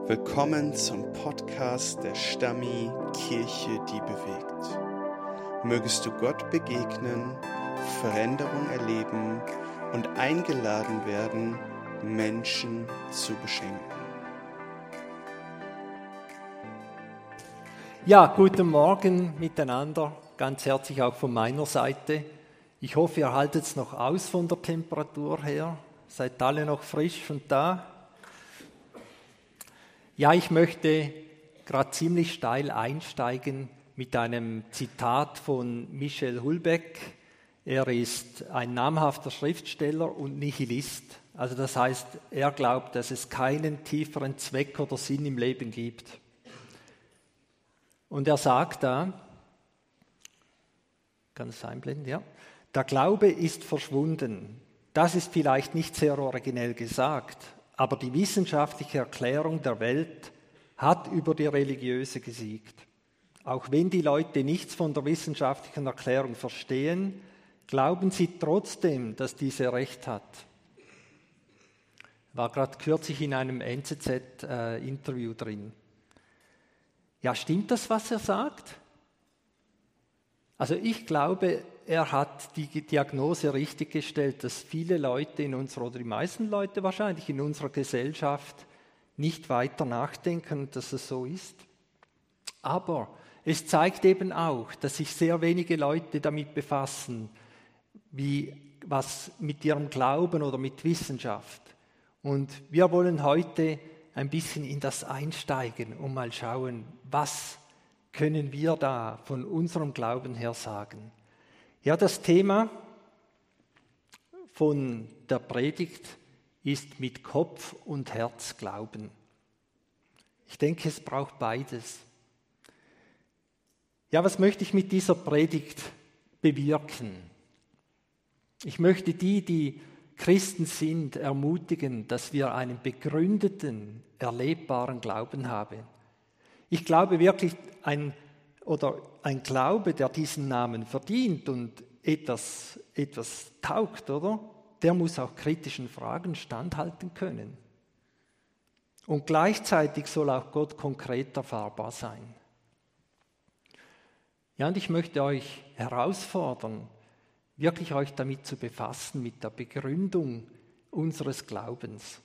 Willkommen zum Podcast der Stammi Kirche, die bewegt. Mögest du Gott begegnen, Veränderung erleben und eingeladen werden, Menschen zu beschenken. Ja, guten Morgen miteinander, ganz herzlich auch von meiner Seite. Ich hoffe, ihr haltet es noch aus von der Temperatur her, seid alle noch frisch und da. Ja, ich möchte gerade ziemlich steil einsteigen mit einem Zitat von Michel Houellebecq. Er ist ein namhafter Schriftsteller und Nihilist. Also das heißt, er glaubt, dass es keinen tieferen Zweck oder Sinn im Leben gibt. Und er sagt da, kann es einblenden, ja, der Glaube ist verschwunden. Das ist vielleicht nicht sehr originell gesagt, aber die wissenschaftliche Erklärung der Welt hat über die religiöse gesiegt. Auch wenn die Leute nichts von der wissenschaftlichen Erklärung verstehen, glauben sie trotzdem, dass diese recht hat. War gerade kürzlich in einem NZZ-Interview drin. Ja, stimmt das, was er sagt? Also ich glaube, er hat die Diagnose richtig gestellt, dass viele Leute oder die meisten Leute wahrscheinlich in unserer Gesellschaft nicht weiter nachdenken, dass es so ist. Aber es zeigt eben auch, dass sich sehr wenige Leute damit befassen, was mit ihrem Glauben oder mit Wissenschaft. Und wir wollen heute ein bisschen in das einsteigen und mal schauen, was können wir da von unserem Glauben her sagen. Ja, das Thema von der Predigt ist mit Kopf und Herz glauben. Ich denke, es braucht beides. Ja, was möchte ich mit dieser Predigt bewirken? Ich möchte die Christen sind, ermutigen, dass wir einen begründeten, erlebbaren Glauben haben. Ich glaube wirklich, ein Glaube, der diesen Namen verdient und etwas taugt, oder? Der muss auch kritischen Fragen standhalten können. Und gleichzeitig soll auch Gott konkret erfahrbar sein. Ja, und ich möchte euch herausfordern, wirklich euch damit zu befassen, mit der Begründung unseres Glaubens.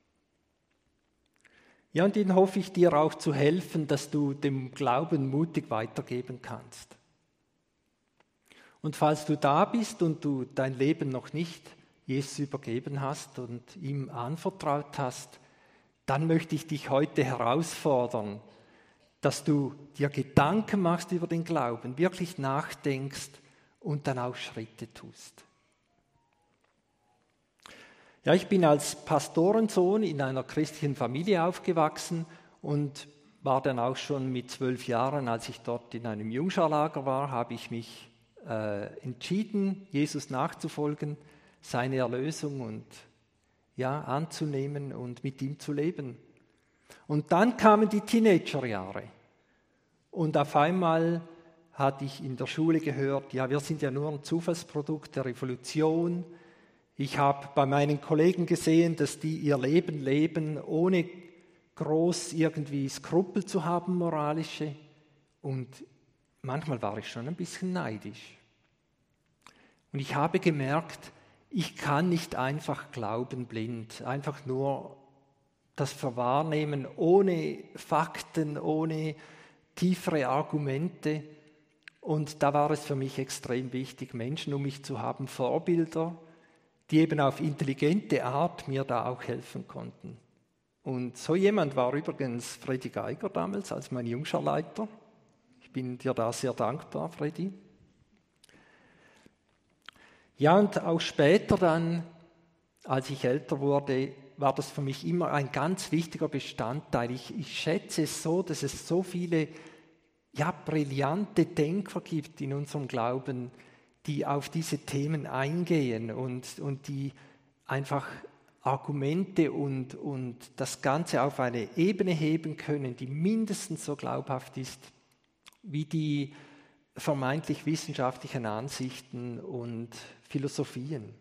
Ja, und ihnen hoffe ich dir auch zu helfen, dass du dem Glauben mutig weitergeben kannst. Und falls du da bist und du dein Leben noch nicht Jesus übergeben hast und ihm anvertraut hast, dann möchte ich dich heute herausfordern, dass du dir Gedanken machst über den Glauben, wirklich nachdenkst und dann auch Schritte tust. Ja, ich bin als Pastorensohn in einer christlichen Familie aufgewachsen und war dann auch schon mit 12 Jahren, als ich dort in einem Jungscharlager war, habe ich mich entschieden, Jesus nachzufolgen, seine Erlösung und anzunehmen und mit ihm zu leben. Und dann kamen die Teenagerjahre und auf einmal hatte ich in der Schule gehört, ja, wir sind ja nur ein Zufallsprodukt der Revolution. Ich habe bei meinen Kollegen gesehen, dass die ihr Leben leben, ohne groß irgendwie Skrupel zu haben, moralische. Und manchmal war ich schon ein bisschen neidisch. Und ich habe gemerkt, ich kann nicht einfach glauben blind, einfach nur das Verwahrnehmen ohne Fakten, ohne tiefere Argumente. Und da war es für mich extrem wichtig, Menschen um mich zu haben, Vorbilder, die eben auf intelligente Art mir da auch helfen konnten. Und so jemand war übrigens Freddy Geiger damals als mein Jungscharleiter. Ich bin dir da sehr dankbar, Freddy. Ja, und auch später dann, als ich älter wurde, war das für mich immer ein ganz wichtiger Bestandteil. Ich schätze es so, dass es so viele brillante Denker gibt in unserem Glauben, die auf diese Themen eingehen und die einfach Argumente und das Ganze auf eine Ebene heben können, die mindestens so glaubhaft ist wie die vermeintlich wissenschaftlichen Ansichten und Philosophien.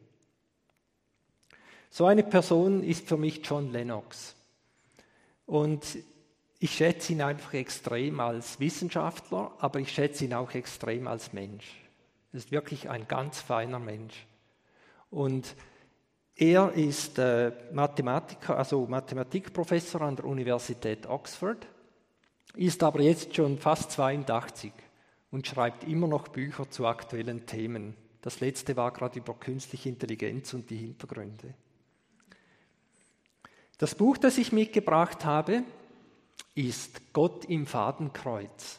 So eine Person ist für mich John Lennox. Und ich schätze ihn einfach extrem als Wissenschaftler, aber ich schätze ihn auch extrem als Mensch. Er ist wirklich ein ganz feiner Mensch. Und er ist Mathematiker, also Mathematikprofessor an der Universität Oxford, ist aber jetzt schon fast 82 und schreibt immer noch Bücher zu aktuellen Themen. Das letzte war gerade über künstliche Intelligenz und die Hintergründe. Das Buch, das ich mitgebracht habe, ist Gott im Fadenkreuz.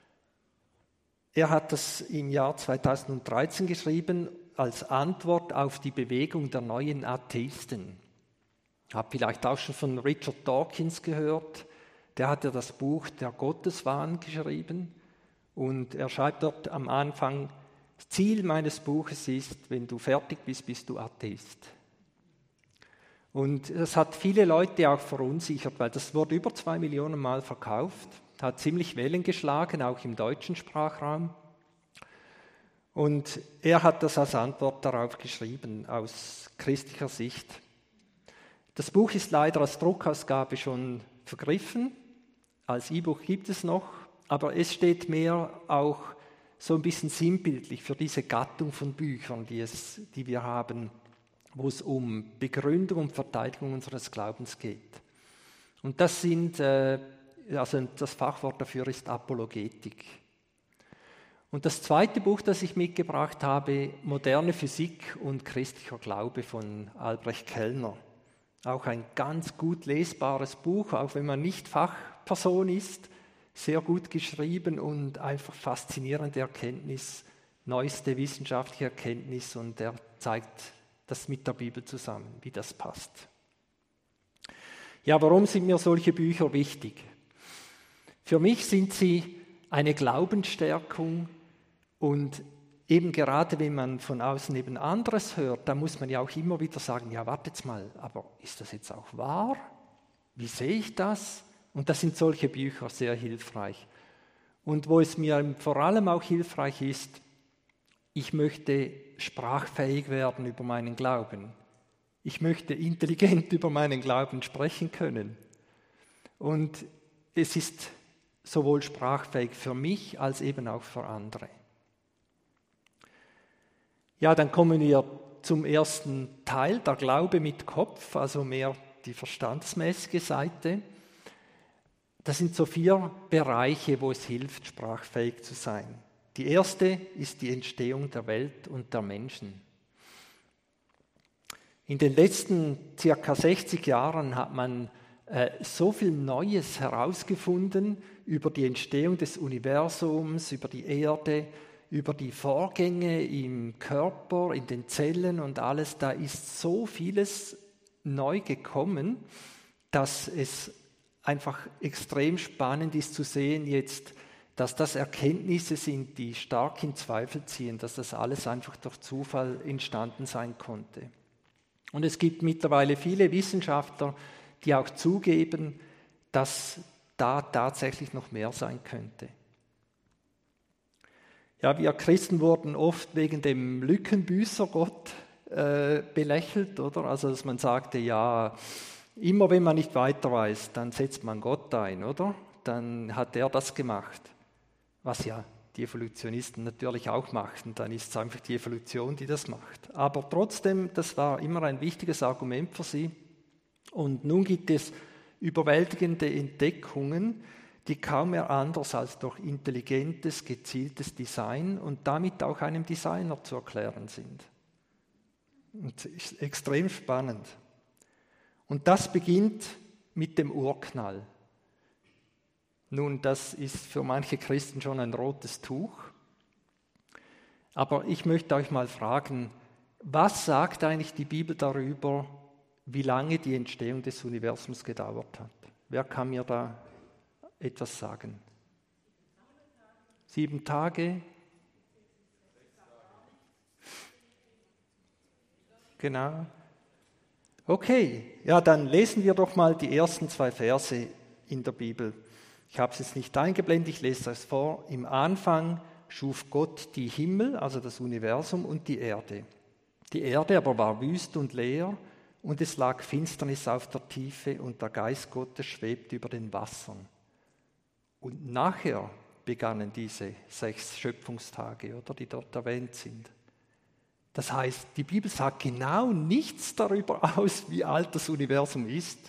Er hat das im Jahr 2013 geschrieben als Antwort auf die Bewegung der neuen Atheisten. Ich habe vielleicht auch schon von Richard Dawkins gehört. Der hat ja das Buch Der Gotteswahn geschrieben und er schreibt dort am Anfang, das Ziel meines Buches ist, wenn du fertig bist, bist du Atheist. Und das hat viele Leute auch verunsichert, weil das wurde über 2 Millionen Mal verkauft, hat ziemlich Wellen geschlagen, auch im deutschen Sprachraum. Und er hat das als Antwort darauf geschrieben, aus christlicher Sicht. Das Buch ist leider als Druckausgabe schon vergriffen, als E-Book gibt es noch, aber es steht mehr auch so ein bisschen sinnbildlich für diese Gattung von Büchern, die wir haben, wo es um Begründung und Verteidigung unseres Glaubens geht. Und das das Fachwort dafür ist Apologetik. Und das zweite Buch, das ich mitgebracht habe, Moderne Physik und christlicher Glaube von Albrecht Kellner. Auch ein ganz gut lesbares Buch, auch wenn man nicht Fachperson ist, sehr gut geschrieben und einfach faszinierende Erkenntnis, neueste wissenschaftliche Erkenntnis und er zeigt das mit der Bibel zusammen, wie das passt. Ja, warum sind mir solche Bücher wichtig? Für mich sind sie eine Glaubensstärkung und eben gerade wenn man von außen eben anderes hört, da muss man ja auch immer wieder sagen, ja, wartet mal, aber ist das jetzt auch wahr? Wie sehe ich das? Und da sind solche Bücher sehr hilfreich. Und wo es mir vor allem auch hilfreich ist, ich möchte sprachfähig werden über meinen Glauben. Ich möchte intelligent über meinen Glauben sprechen können. Und es ist sowohl sprachfähig für mich als eben auch für andere. Ja, dann kommen wir zum ersten Teil, der Glaube mit Kopf, also mehr die verstandsmäßige Seite. Das sind so 4 Bereiche, wo es hilft, sprachfähig zu sein. Die erste ist die Entstehung der Welt und der Menschen. In den letzten ca. 60 Jahren hat man so viel Neues herausgefunden über die Entstehung des Universums, über die Erde, über die Vorgänge im Körper, in den Zellen und alles. Da ist so vieles neu gekommen, dass es einfach extrem spannend ist zu sehen jetzt, dass das Erkenntnisse sind, die stark in Zweifel ziehen, dass das alles einfach durch Zufall entstanden sein konnte. Und es gibt mittlerweile viele Wissenschaftler, die auch zugeben, dass da tatsächlich noch mehr sein könnte. Ja, wir Christen wurden oft wegen dem Lückenbüßer-Gott belächelt, oder? Also, dass man sagte, ja, immer wenn man nicht weiter weiß, dann setzt man Gott ein, oder? Dann hat er das gemacht. Was ja die Evolutionisten natürlich auch machten, dann ist es einfach die Evolution, die das macht. Aber trotzdem, das war immer ein wichtiges Argument für sie. Und nun gibt es überwältigende Entdeckungen, die kaum mehr anders als durch intelligentes, gezieltes Design und damit auch einem Designer zu erklären sind. Und das ist extrem spannend. Und das beginnt mit dem Urknall. Nun, das ist für manche Christen schon ein rotes Tuch. Aber ich möchte euch mal fragen, was sagt eigentlich die Bibel darüber, wie lange die Entstehung des Universums gedauert hat? Wer kann mir da etwas sagen? 7 Tage? Genau. Okay, ja, dann lesen wir doch mal die ersten 2 Verse in der Bibel. Ich habe es jetzt nicht eingeblendet, ich lese es vor. Im Anfang schuf Gott die Himmel, also das Universum, und die Erde. Die Erde aber war wüst und leer, und es lag Finsternis auf der Tiefe, und der Geist Gottes schwebte über den Wassern. Und nachher begannen diese 6 Schöpfungstage, oder, die dort erwähnt sind. Das heißt, die Bibel sagt genau nichts darüber aus, wie alt das Universum ist.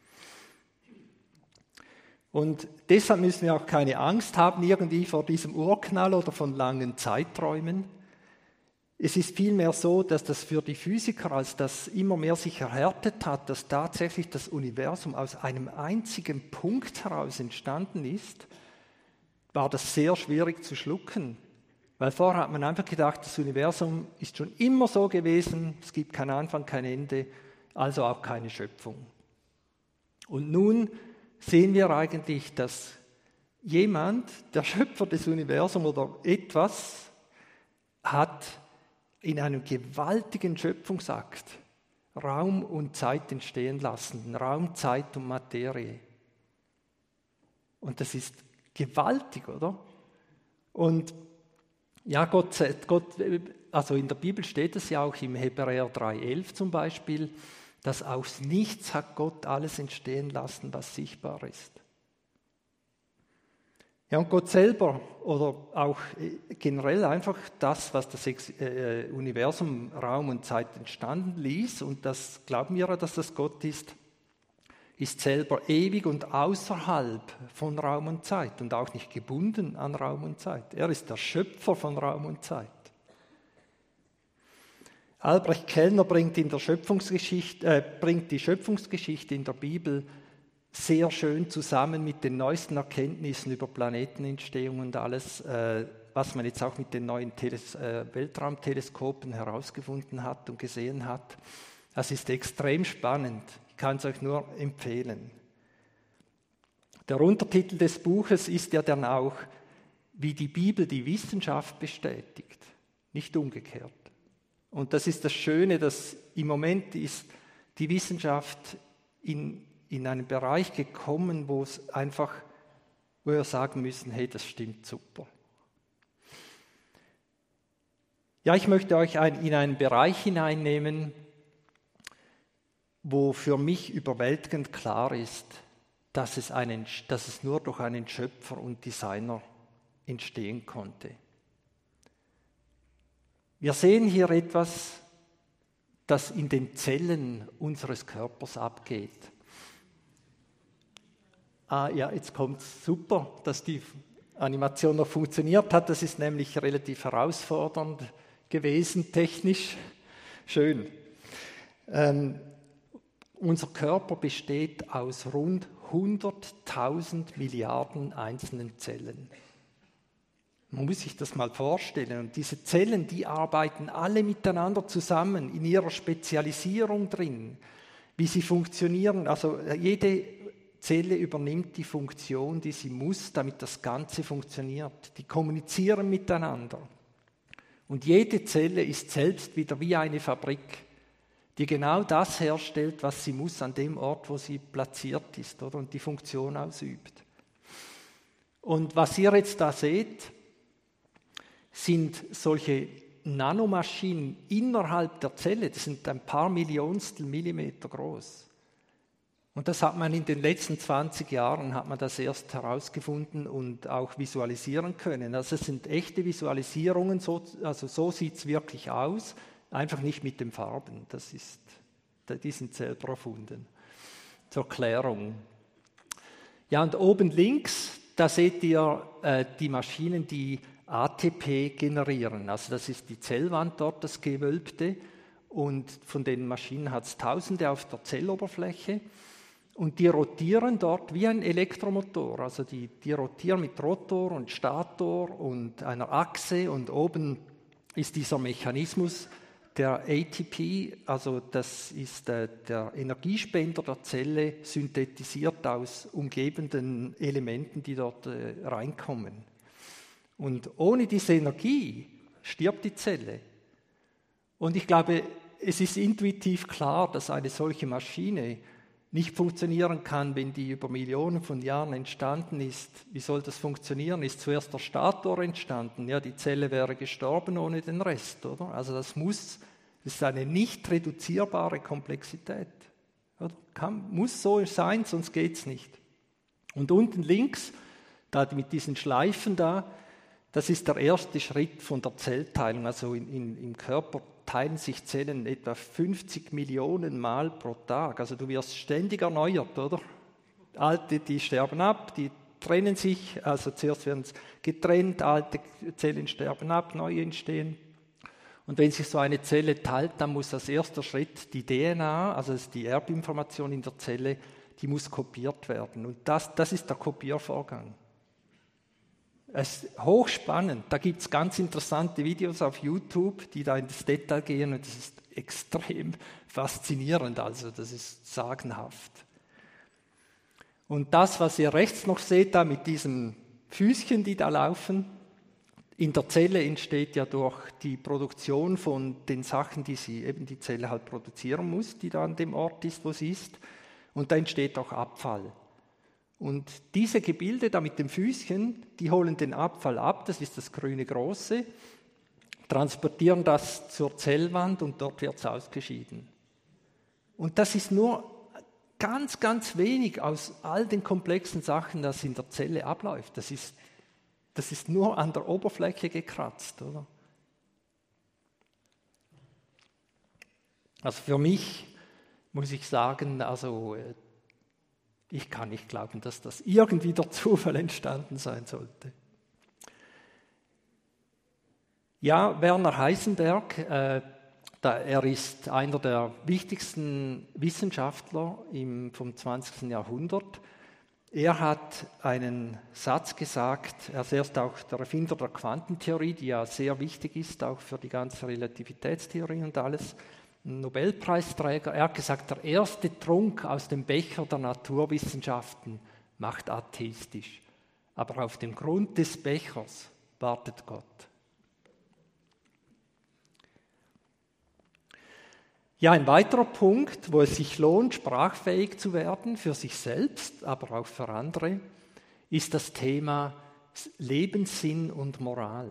Und deshalb müssen wir auch keine Angst haben irgendwie vor diesem Urknall oder von langen Zeiträumen. Es ist vielmehr so, dass das für die Physiker, als das immer mehr sich erhärtet hat, dass tatsächlich das Universum aus einem einzigen Punkt heraus entstanden ist, war das sehr schwierig zu schlucken. Weil vorher hat man einfach gedacht, das Universum ist schon immer so gewesen, es gibt keinen Anfang, kein Ende, also auch keine Schöpfung. Und nun sehen wir eigentlich, dass jemand, der Schöpfer des Universums oder etwas, hat in einem gewaltigen Schöpfungsakt Raum und Zeit entstehen lassen, Raum, Zeit und Materie. Und das ist gewaltig, oder? Und ja, Gott, also in der Bibel steht es ja auch im Hebräer 3,11 zum Beispiel, dass aus nichts hat Gott alles entstehen lassen, was sichtbar ist. Ja, und Gott selber oder auch generell einfach das, was das Universum, Raum und Zeit entstanden ließ, und das glauben wir ja, dass das Gott ist selber ewig und außerhalb von Raum und Zeit und auch nicht gebunden an Raum und Zeit. Er ist der Schöpfer von Raum und Zeit. Albrecht Kellner bringt die Schöpfungsgeschichte in der Bibel sehr schön zusammen mit den neuesten Erkenntnissen über Planetenentstehung und alles, was man jetzt auch mit den neuen Weltraumteleskopen herausgefunden hat und gesehen hat. Das ist extrem spannend. Ich kann es euch nur empfehlen. Der Untertitel des Buches ist ja dann auch, wie die Bibel die Wissenschaft bestätigt, nicht umgekehrt. Und das ist das Schöne, dass im Moment ist die Wissenschaft in einen Bereich gekommen, wo wir sagen müssen, hey, das stimmt super. Ja, ich möchte euch in einen Bereich hineinnehmen, wo für mich überwältigend klar ist, dass es nur durch einen Schöpfer und Designer entstehen konnte. Wir sehen hier etwas, das in den Zellen unseres Körpers abgeht. Ja, jetzt kommt es super, dass die Animation noch funktioniert hat. Das ist nämlich relativ herausfordernd gewesen, technisch. Schön. Unser Körper besteht aus rund 100.000 Milliarden einzelnen Zellen. Man muss sich das mal vorstellen. Und diese Zellen, die arbeiten alle miteinander zusammen, in ihrer Spezialisierung drin, wie sie funktionieren. Also jede Zelle übernimmt die Funktion, die sie muss, damit das Ganze funktioniert. Die kommunizieren miteinander. Und jede Zelle ist selbst wieder wie eine Fabrik, die genau das herstellt, was sie muss an dem Ort, wo sie platziert ist, oder? Und die Funktion ausübt. Und was ihr jetzt da seht, sind solche Nanomaschinen innerhalb der Zelle, das sind ein paar Millionstel Millimeter groß. Und das hat man in den letzten 20 Jahren das erst herausgefunden und auch visualisieren können. Also es sind echte Visualisierungen, also so sieht es wirklich aus, einfach nicht mit den Farben. Die sind selber erfunden. Zur Klärung. Ja, und oben links, da seht ihr die Maschinen, die ATP generieren. Also das ist die Zellwand dort, das Gewölbte. Und von den Maschinen hat es Tausende auf der Zelloberfläche. Und die rotieren dort wie ein Elektromotor. Also die rotieren mit Rotor und Stator und einer Achse. Und oben ist dieser Mechanismus, der ATP, also das ist der Energiespender der Zelle, synthetisiert aus umgebenden Elementen, die dort reinkommen. Und ohne diese Energie stirbt die Zelle. Und ich glaube, es ist intuitiv klar, dass eine solche Maschine nicht funktionieren kann, wenn die über Millionen von Jahren entstanden ist. Wie soll das funktionieren? Ist zuerst der Stator entstanden? Ja, die Zelle wäre gestorben ohne den Rest, oder? Also das ist eine nicht reduzierbare Komplexität. Oder? Muss so sein, sonst geht es nicht. Und unten links Da mit diesen Schleifen da, das ist der erste Schritt von der Zellteilung. Also im Körper teilen sich Zellen etwa 50 Millionen Mal pro Tag. Also du wirst ständig erneuert, oder? Alte, die sterben ab, die trennen sich, also zuerst werden sie getrennt, alte Zellen sterben ab, neue entstehen. Und wenn sich so eine Zelle teilt, dann muss als erster Schritt die DNA, also die Erbinformation in der Zelle, die muss kopiert werden. Und das ist der Kopiervorgang. Es ist hochspannend. Da gibt es ganz interessante Videos auf YouTube, die da ins Detail gehen und das ist extrem faszinierend. Also das ist sagenhaft. Und das, was ihr rechts noch seht, da mit diesen Füßchen, die da laufen, in der Zelle entsteht ja durch die Produktion von den Sachen, die die Zelle halt produzieren muss, die da an dem Ort ist, wo sie ist. Und da entsteht auch Abfall. Und diese Gebilde da mit den Füßchen, die holen den Abfall ab, das ist das grüne Große, transportieren das zur Zellwand und dort wird es ausgeschieden. Und das ist nur ganz, ganz wenig aus all den komplexen Sachen, das in der Zelle abläuft. Das ist nur an der Oberfläche gekratzt, oder? Also für mich muss ich sagen, also ich kann nicht glauben, dass das irgendwie durch Zufall entstanden sein sollte. Ja, Werner Heisenberg, er ist einer der wichtigsten Wissenschaftler vom 20. Jahrhundert. Er hat einen Satz gesagt, er ist erst auch der Erfinder der Quantentheorie, die ja sehr wichtig ist, auch für die ganze Relativitätstheorie und alles. Ein Nobelpreisträger, er hat gesagt, der erste Trunk aus dem Becher der Naturwissenschaften macht atheistisch. Aber auf dem Grund des Bechers wartet Gott. Ja, ein weiterer Punkt, wo es sich lohnt, sprachfähig zu werden, für sich selbst, aber auch für andere, ist das Thema Lebenssinn und Moral.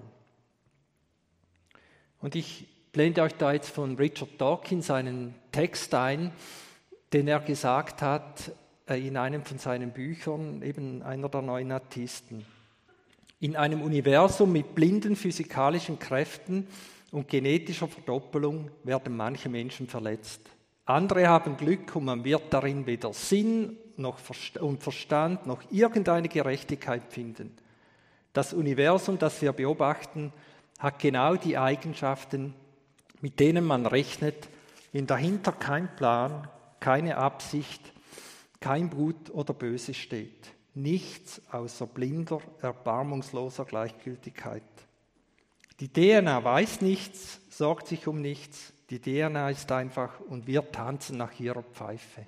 Und ich blende euch da jetzt von Richard Dawkins einen Text ein, den er gesagt hat in einem von seinen Büchern, eben einer der neuen Atheisten. In einem Universum mit blinden physikalischen Kräften und genetischer Verdoppelung werden manche Menschen verletzt. Andere haben Glück und man wird darin weder Sinn und Verstand noch irgendeine Gerechtigkeit finden. Das Universum, das wir beobachten, hat genau die Eigenschaften, mit denen man rechnet, wenn dahinter kein Plan, keine Absicht, kein Gut oder Böse steht. Nichts außer blinder, erbarmungsloser Gleichgültigkeit. Die DNA weiß nichts, sorgt sich um nichts. Die DNA ist einfach und wir tanzen nach ihrer Pfeife.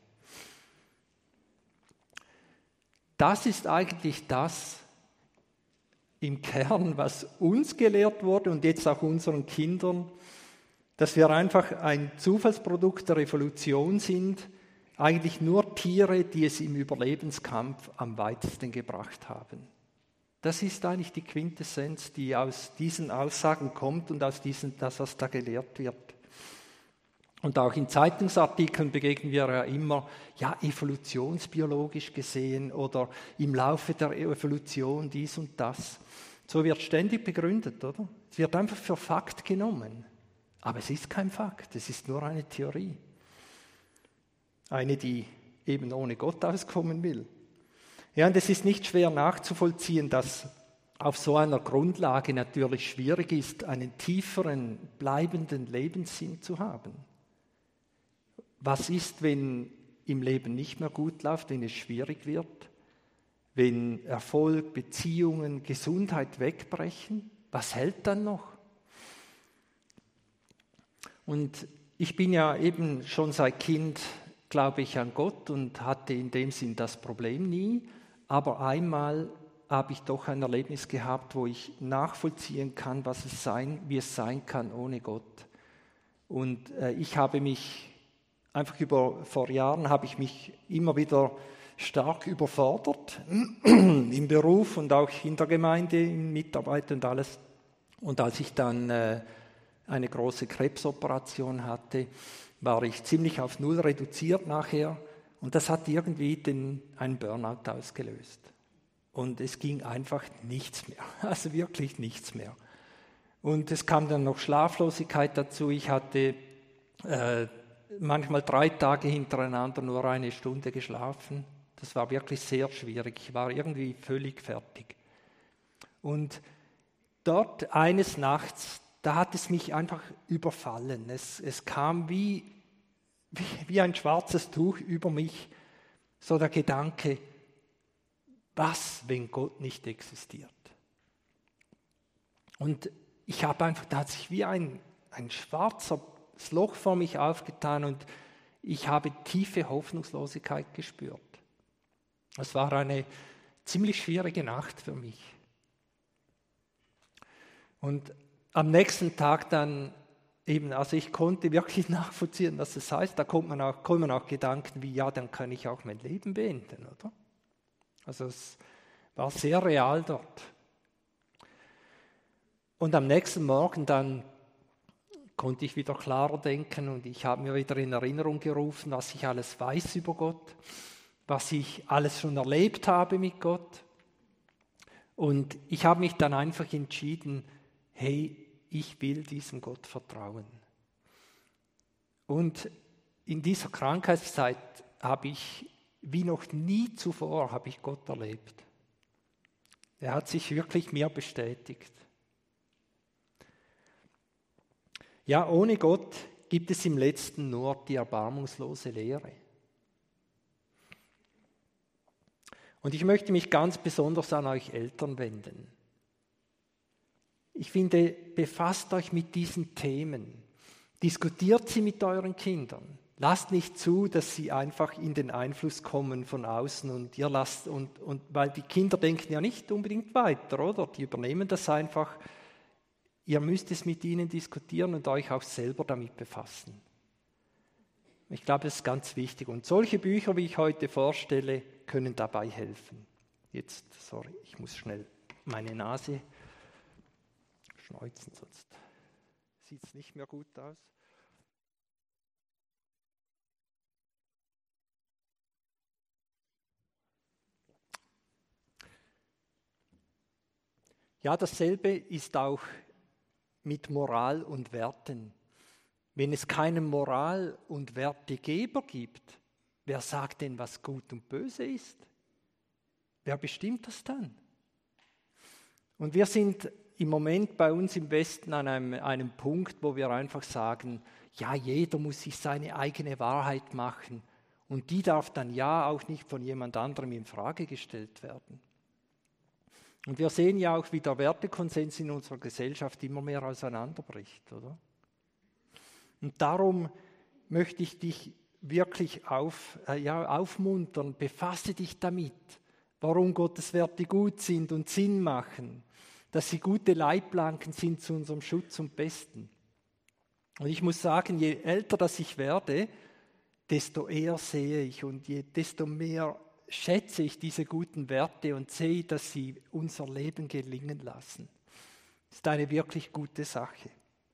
Das ist eigentlich das im Kern, was uns gelehrt wurde und jetzt auch unseren Kindern, dass wir einfach ein Zufallsprodukt der Evolution sind, eigentlich nur Tiere, die es im Überlebenskampf am weitesten gebracht haben. Das ist eigentlich die Quintessenz, die aus diesen Aussagen kommt und aus das, was da gelehrt wird. Und auch in Zeitungsartikeln begegnen wir ja immer, ja, evolutionsbiologisch gesehen oder im Laufe der Evolution dies und das. So wird ständig begründet, oder? Es wird einfach für Fakt genommen. Aber es ist kein Fakt, es ist nur eine Theorie. Eine, die eben ohne Gott auskommen will. Ja, und es ist nicht schwer nachzuvollziehen, dass auf so einer Grundlage natürlich schwierig ist, einen tieferen, bleibenden Lebenssinn zu haben. Was ist, wenn im Leben nicht mehr gut läuft, wenn es schwierig wird, wenn Erfolg, Beziehungen, Gesundheit wegbrechen? Was hält dann noch? Und ich bin ja eben schon seit Kind, glaube ich, an Gott und hatte in dem Sinn das Problem nie. Aber einmal habe ich doch ein Erlebnis gehabt, wo ich nachvollziehen kann, wie es sein kann ohne Gott. Und ich habe mich vor Jahren habe ich mich immer wieder stark überfordert im Beruf und auch in der Gemeinde, in Mitarbeit und alles. Und als ich dann eine große Krebsoperation hatte, war ich ziemlich auf Null reduziert nachher und das hat irgendwie einen Burnout ausgelöst. und es ging einfach nichts mehr, also wirklich nichts mehr. Und es kam dann noch Schlaflosigkeit dazu. Ich hatte manchmal 3 Tage hintereinander nur 1 Stunde geschlafen. Das war wirklich sehr schwierig. Ich war irgendwie völlig fertig. Und dort eines Nachts, da hat es mich einfach überfallen. Es kam wie ein schwarzes Tuch über mich, so der Gedanke, was, wenn Gott nicht existiert? Und ich habe einfach, da hat sich wie ein schwarzes Loch vor mich aufgetan und ich habe tiefe Hoffnungslosigkeit gespürt. Es war eine ziemlich schwierige Nacht für mich. Und am nächsten Tag dann eben, also ich konnte wirklich nachvollziehen, was das heißt. Da kommen auch Gedanken wie, ja, dann kann ich auch mein Leben beenden, oder? Also es war sehr real dort. Und am nächsten Morgen dann konnte ich wieder klarer denken und ich habe mir wieder in Erinnerung gerufen, was ich alles weiß über Gott, was ich alles schon erlebt habe mit Gott. Und ich habe mich dann einfach entschieden, hey, ich will diesem Gott vertrauen. Und in dieser Krankheitszeit habe ich, wie noch nie zuvor, habe ich Gott erlebt. Er hat sich wirklich mir bestätigt. Ja, ohne Gott gibt es im Letzten nur die erbarmungslose Leere. Und ich möchte mich ganz besonders an euch Eltern wenden. Ich finde, befasst euch mit diesen Themen. Diskutiert sie mit euren Kindern. Lasst nicht zu, dass sie einfach in den Einfluss kommen von außen und ihr lasst, und weil die Kinder denken ja nicht unbedingt weiter, oder? Die übernehmen das einfach. Ihr müsst es mit ihnen diskutieren und euch auch selber damit befassen. Ich glaube, das ist ganz wichtig. Und solche Bücher, wie ich heute vorstelle, können dabei helfen. Jetzt, sorry, ich muss schnell meine Nase schneuzen, sonst sieht es nicht mehr gut aus. Ja, dasselbe ist auch mit Moral und Werten. Wenn es keinen Moral- und Wertegeber gibt, wer sagt denn, was gut und böse ist? Wer bestimmt das dann? Und wir sind im Moment bei uns im Westen an einem Punkt, wo wir einfach sagen, ja, jeder muss sich seine eigene Wahrheit machen und die darf dann ja auch nicht von jemand anderem in Frage gestellt werden. Und wir sehen ja auch, wie der Wertekonsens in unserer Gesellschaft immer mehr auseinanderbricht, oder? Und darum möchte ich dich wirklich aufmuntern, befasse dich damit, warum Gottes Werte gut sind und Sinn machen, dass sie gute Leitplanken sind zu unserem Schutz und Besten. Und ich muss sagen, je älter das ich werde, desto eher sehe ich und desto mehr schätze ich diese guten Werte und sehe, dass sie unser Leben gelingen lassen. Das ist eine wirklich gute Sache.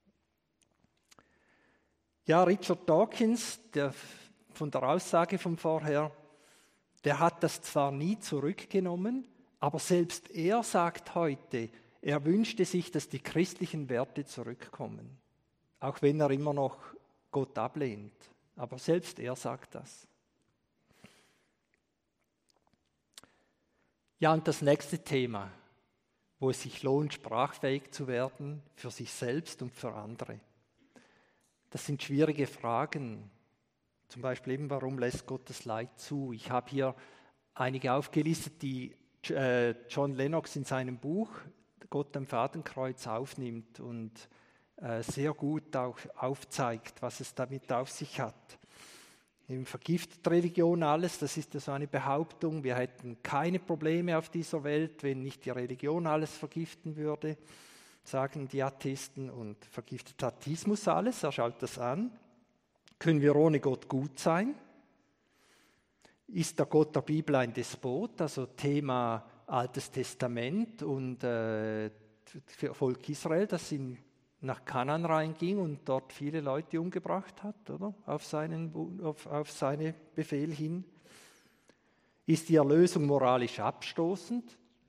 Ja, Richard Dawkins, von der Aussage von vorher, der hat das zwar nie zurückgenommen, aber selbst er sagt heute, er wünschte sich, dass die christlichen Werte zurückkommen, auch wenn er immer noch Gott ablehnt. Aber selbst er sagt das. Ja, und das nächste Thema, wo es sich lohnt, sprachfähig zu werden, für sich selbst und für andere. Das sind schwierige Fragen. Zum Beispiel eben, warum lässt Gott das Leid zu? Ich habe hier einige aufgelistet, die John Lennox in seinem Buch Gott am Fadenkreuz aufnimmt und sehr gut auch aufzeigt, was es damit auf sich hat. Vergiftet Religion alles, das ist ja so eine Behauptung, wir hätten keine Probleme auf dieser Welt, wenn nicht die Religion alles vergiften würde, sagen die Atheisten, und vergiftet Atheismus alles, er schaut das an. Können wir ohne Gott gut sein? Ist der Gott der Bibel ein Despot, also Thema Altes Testament und Volk Israel, das nach Kanaan reinging und dort viele Leute umgebracht hat, oder? Auf seinen Befehl hin. Ist die Erlösung moralisch abstoßend?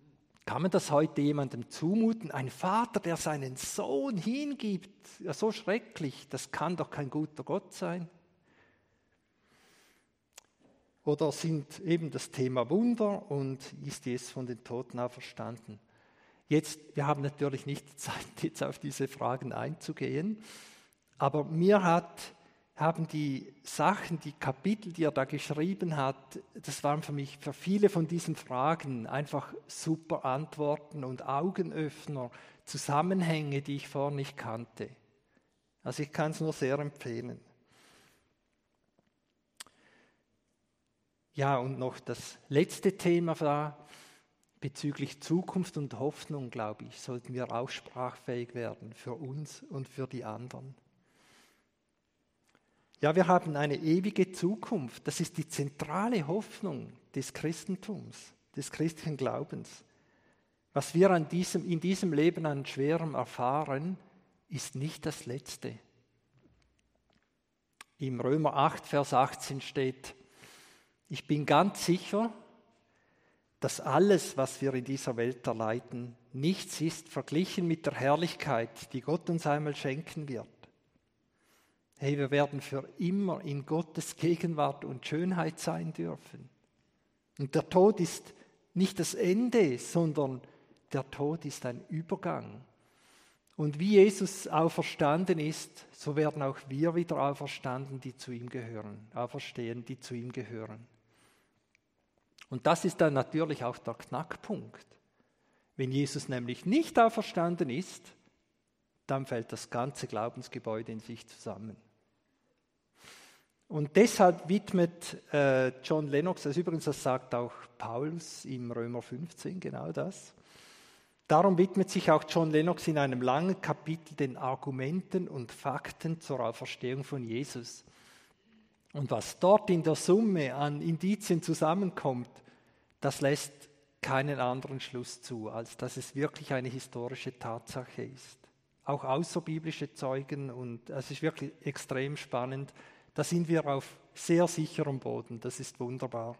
Kann man das heute jemandem zumuten? Ein Vater, der seinen Sohn hingibt, ja, so schrecklich, das kann doch kein guter Gott sein. Oder sind eben das Thema Wunder und ist Jesus von den Toten auferstanden? Jetzt, wir haben natürlich nicht die Zeit, jetzt auf diese Fragen einzugehen, aber haben die Sachen, die Kapitel, die er da geschrieben hat, das waren für mich, für viele von diesen Fragen einfach super Antworten und Augenöffner, Zusammenhänge, die ich vorher nicht kannte. Also ich kann es nur sehr empfehlen. Ja, und noch das letzte Thema da, bezüglich Zukunft und Hoffnung, glaube ich, sollten wir auch sprachfähig werden für uns und für die anderen. Ja, wir haben eine ewige Zukunft. Das ist die zentrale Hoffnung des Christentums, des christlichen Glaubens. Was wir in diesem Leben an Schwerem erfahren, ist nicht das Letzte. Im Römer 8, Vers 18 steht: Ich bin ganz sicher, dass alles, was wir in dieser Welt erleiden, nichts ist verglichen mit der Herrlichkeit, die Gott uns einmal schenken wird. Hey, wir werden für immer in Gottes Gegenwart und Schönheit sein dürfen. Und der Tod ist nicht das Ende, sondern der Tod ist ein Übergang. Und wie Jesus auferstanden ist, so werden auch wir wieder auferstehen, die zu ihm gehören. Und das ist dann natürlich auch der Knackpunkt. Wenn Jesus nämlich nicht auferstanden ist, dann fällt das ganze Glaubensgebäude in sich zusammen. Und deshalb widmet John Lennox, das sagt auch Paulus im Römer 15, genau das. Darum widmet sich auch John Lennox in einem langen Kapitel den Argumenten und Fakten zur Auferstehung von Jesus. Und was dort in der Summe an Indizien zusammenkommt, das lässt keinen anderen Schluss zu, als dass es wirklich eine historische Tatsache ist. Auch außerbiblische Zeugen, und es ist wirklich extrem spannend. Da sind wir auf sehr sicherem Boden, das ist wunderbar.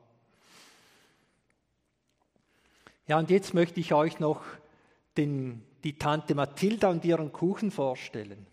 Ja, und jetzt möchte ich euch noch die Tante Mathilda und ihren Kuchen vorstellen.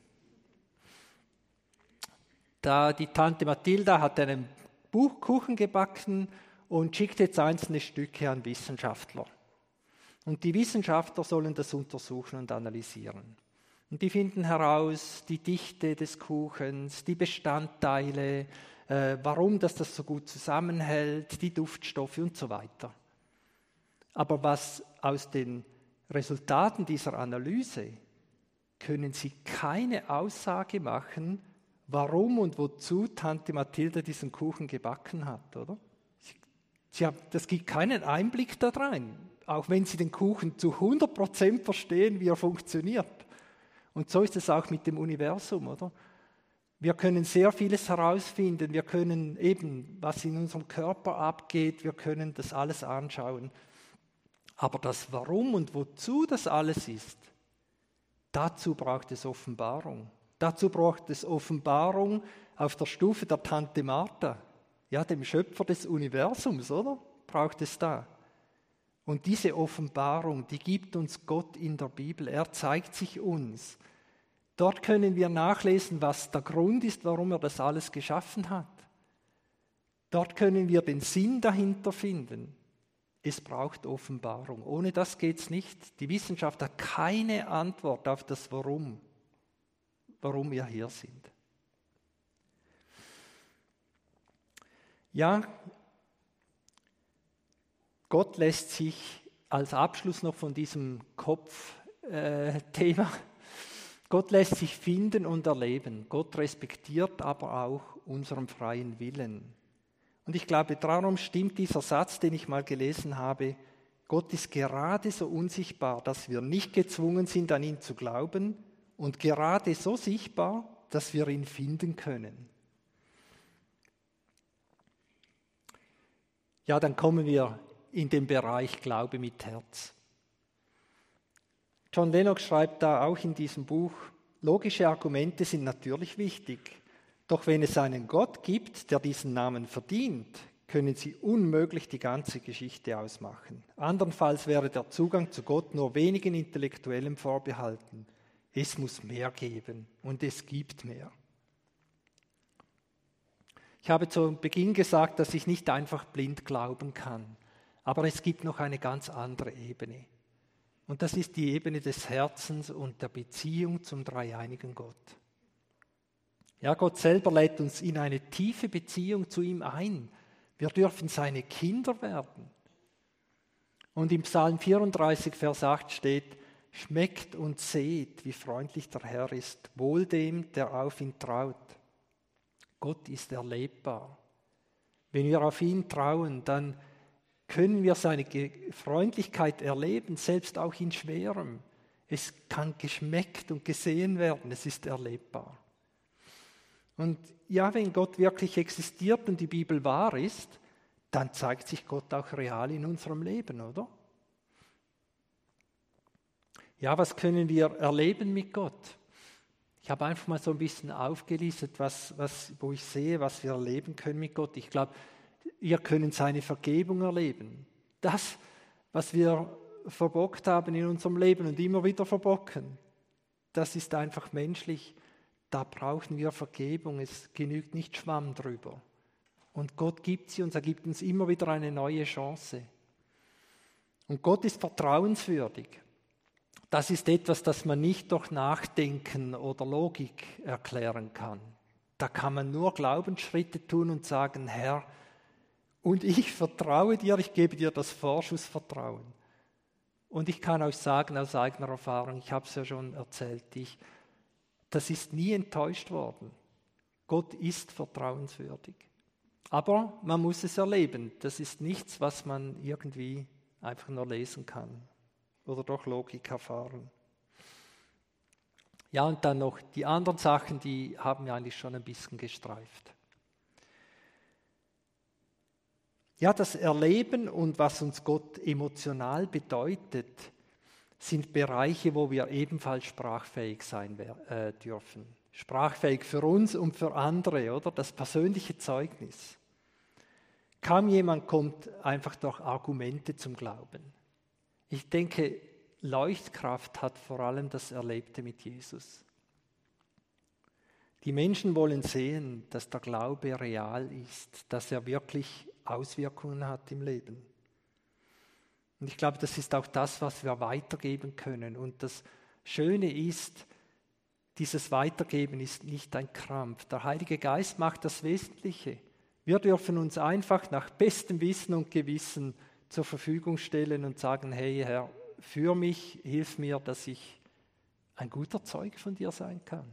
Die Tante Mathilda hat einen Kuchen gebacken und schickt jetzt einzelne Stücke an Wissenschaftler. Und die Wissenschaftler sollen das untersuchen und analysieren. Und die finden heraus die Dichte des Kuchens, die Bestandteile, warum das so gut zusammenhält, die Duftstoffe und so weiter. Aber was aus den Resultaten dieser Analyse können sie keine Aussage machen, warum und wozu Tante Mathilda diesen Kuchen gebacken hat, oder? Das gibt keinen Einblick da rein, auch wenn sie den Kuchen zu 100% verstehen, wie er funktioniert. Und so ist es auch mit dem Universum, oder? Wir können sehr vieles herausfinden, wir können eben, was in unserem Körper abgeht, wir können das alles anschauen. Aber das Warum und wozu das alles ist, dazu braucht es Offenbarung. Dazu braucht es Offenbarung auf der Stufe der Tante Martha, ja, dem Schöpfer des Universums, oder? Braucht es da. Und diese Offenbarung, die gibt uns Gott in der Bibel. Er zeigt sich uns. Dort können wir nachlesen, was der Grund ist, warum er das alles geschaffen hat. Dort können wir den Sinn dahinter finden. Es braucht Offenbarung. Ohne das geht es nicht. Die Wissenschaft hat keine Antwort auf das Warum wir hier sind. Ja, Gott lässt sich als Abschluss noch von diesem Kopfthema, Gott lässt sich finden und erleben. Gott respektiert aber auch unseren freien Willen. Und ich glaube, darum stimmt dieser Satz, den ich mal gelesen habe: Gott ist gerade so unsichtbar, dass wir nicht gezwungen sind, an ihn zu glauben, und gerade so sichtbar, dass wir ihn finden können. Ja, dann kommen wir in den Bereich Glaube mit Herz. John Lennox schreibt da auch in diesem Buch: Logische Argumente sind natürlich wichtig, doch wenn es einen Gott gibt, der diesen Namen verdient, können sie unmöglich die ganze Geschichte ausmachen. Andernfalls wäre der Zugang zu Gott nur wenigen Intellektuellen vorbehalten. Es muss mehr geben und es gibt mehr. Ich habe zu Beginn gesagt, dass ich nicht einfach blind glauben kann, aber es gibt noch eine ganz andere Ebene. Und das ist die Ebene des Herzens und der Beziehung zum dreieinigen Gott. Ja, Gott selber lädt uns in eine tiefe Beziehung zu ihm ein. Wir dürfen seine Kinder werden. Und im Psalm 34, Vers 8 steht: Schmeckt und seht, wie freundlich der Herr ist, wohl dem, der auf ihn traut. Gott ist erlebbar. Wenn wir auf ihn trauen, dann können wir seine Freundlichkeit erleben, selbst auch in Schwerem. Es kann geschmeckt und gesehen werden, es ist erlebbar. Und ja, wenn Gott wirklich existiert und die Bibel wahr ist, dann zeigt sich Gott auch real in unserem Leben, oder? Ja, was können wir erleben mit Gott? Ich habe einfach mal so ein bisschen aufgelistet, wo ich sehe, was wir erleben können mit Gott. Ich glaube, wir können seine Vergebung erleben. Das, was wir verbockt haben in unserem Leben und immer wieder verbocken, das ist einfach menschlich. Da brauchen wir Vergebung, es genügt nicht Schwamm drüber. Und Gott gibt sie uns, er gibt uns immer wieder eine neue Chance. Und Gott ist vertrauenswürdig. Das ist etwas, das man nicht durch Nachdenken oder Logik erklären kann. Da kann man nur Glaubensschritte tun und sagen: Herr, und ich vertraue dir, ich gebe dir das Vorschussvertrauen. Und ich kann euch sagen aus eigener Erfahrung, ich habe es ja schon erzählt, das ist nie enttäuscht worden. Gott ist vertrauenswürdig. Aber man muss es erleben. Das ist nichts, was man irgendwie einfach nur lesen kann oder durch Logik erfahren. Ja, und dann noch die anderen Sachen, die haben wir eigentlich schon ein bisschen gestreift. Ja, das Erleben und was uns Gott emotional bedeutet, sind Bereiche, wo wir ebenfalls sprachfähig sein dürfen. Sprachfähig für uns und für andere, oder? Das persönliche Zeugnis. Kaum jemand kommt einfach durch Argumente zum Glauben. Ich denke, Leuchtkraft hat vor allem das Erlebte mit Jesus. Die Menschen wollen sehen, dass der Glaube real ist, dass er wirklich Auswirkungen hat im Leben. Und ich glaube, das ist auch das, was wir weitergeben können. Und das Schöne ist, dieses Weitergeben ist nicht ein Krampf. Der Heilige Geist macht das Wesentliche. Wir dürfen uns einfach nach bestem Wissen und Gewissen zur Verfügung stellen und sagen: Hey Herr, führ mich, hilf mir, dass ich ein guter Zeuge von dir sein kann.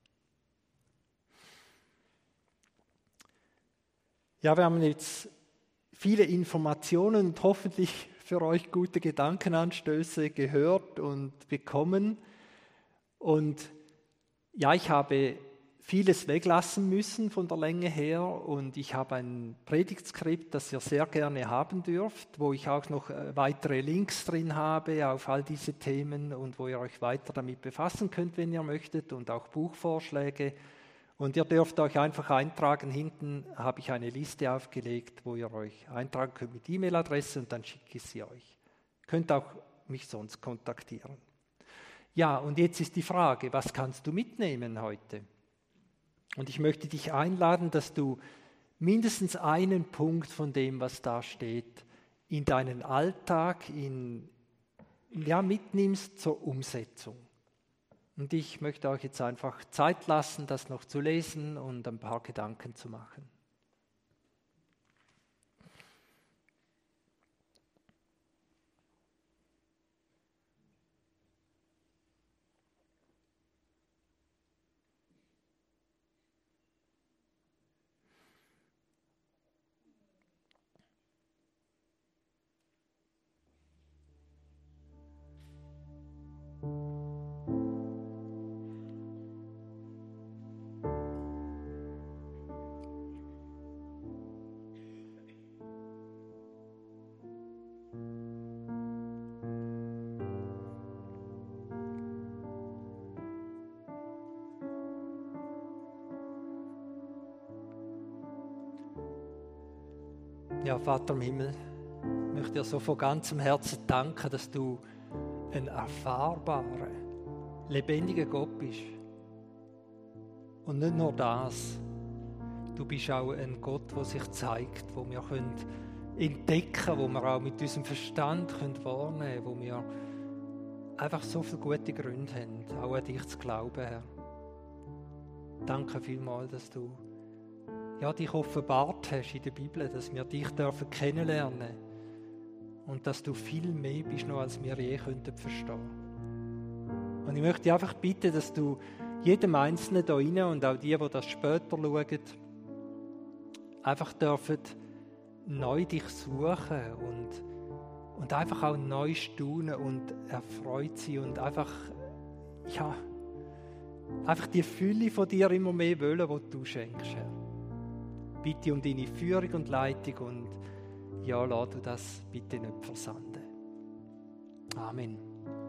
Ja, wir haben jetzt viele Informationen und hoffentlich für euch gute Gedankenanstöße gehört und bekommen. Und ja, ich habe vieles weglassen müssen von der Länge her und ich habe ein Predigtskript, das ihr sehr gerne haben dürft, wo ich auch noch weitere Links drin habe auf all diese Themen und wo ihr euch weiter damit befassen könnt, wenn ihr möchtet, und auch Buchvorschläge. Und ihr dürft euch einfach eintragen. Hinten habe ich eine Liste aufgelegt, wo ihr euch eintragen könnt mit E-Mail-Adresse und dann schicke ich sie euch. Ihr könnt auch mich sonst kontaktieren. Ja, und jetzt ist die Frage, was kannst du mitnehmen heute? Und ich möchte dich einladen, dass du mindestens einen Punkt von dem, was da steht, in deinen Alltag mitnimmst zur Umsetzung. Und ich möchte euch jetzt einfach Zeit lassen, das noch zu lesen und ein paar Gedanken zu machen. Ja, Vater im Himmel, ich möchte dir so von ganzem Herzen danken, dass du ein erfahrbarer, lebendiger Gott bist. Und nicht nur das, du bist auch ein Gott, der sich zeigt, wo wir entdecken können, wo wir auch mit unserem Verstand wahrnehmen können, wo wir einfach so viele gute Gründe haben, auch an dich zu glauben, Herr. Danke vielmals, dass du dich offenbart hast in der Bibel, dass wir dich kennenlernen dürfen und dass du viel mehr bist, noch als wir je verstehen könnten. Und ich möchte dich einfach bitten, dass du jedem Einzelnen hier rein und auch die das später schauen, einfach dürfen neu dich suchen und einfach auch neu staunen und erfreut sein und einfach die Fülle von dir immer mehr wollen, die du schenkst, Herr. Bitte um deine Führung und Leitung und lass du das bitte nicht versanden. Amen.